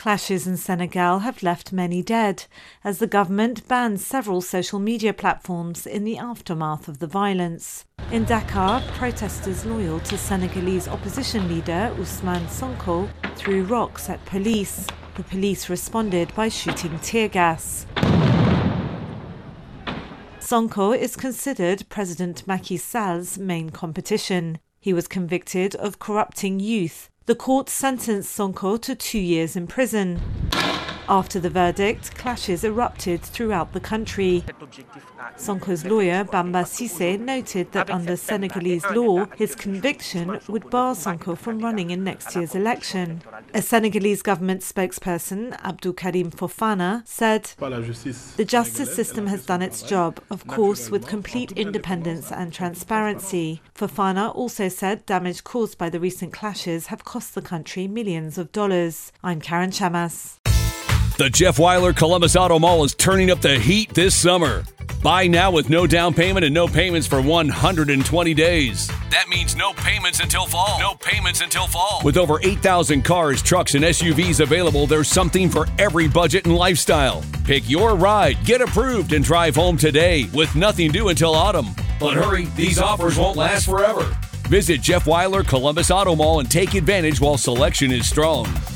Clashes in Senegal have left many dead, as the government banned several social media platforms in the aftermath of the violence. In Dakar, protesters loyal to Senegalese opposition leader Ousmane Sonko threw rocks at police. The police responded by shooting tear gas. Sonko is considered President Macky Sall's main competition. He was convicted of corrupting youth. The court sentenced Sonko to 2 years in prison. After the verdict, clashes erupted throughout the country. Sonko's lawyer, Bamba Cissé, noted that under Senegalese law, his conviction would bar Sonko from running in next year's election. A Senegalese government spokesperson, Abdou Karim Fofana, said, "The justice system has done its job, of course with complete independence and transparency." Fofana also said damage caused by the recent clashes have cost the country millions of dollars. I'm Karen Chamas. The Jeff Weiler Columbus Auto Mall is turning up the heat this summer. Buy now with no down payment and no payments for 120 days. That means no payments until fall. No payments until fall. With over 8,000 cars, trucks, and SUVs available, there's something for every budget and lifestyle. Pick your ride, get approved, and drive home today with nothing due until autumn. But hurry, these offers won't last forever. Visit Jeff Weiler Columbus Auto Mall and take advantage while selection is strong.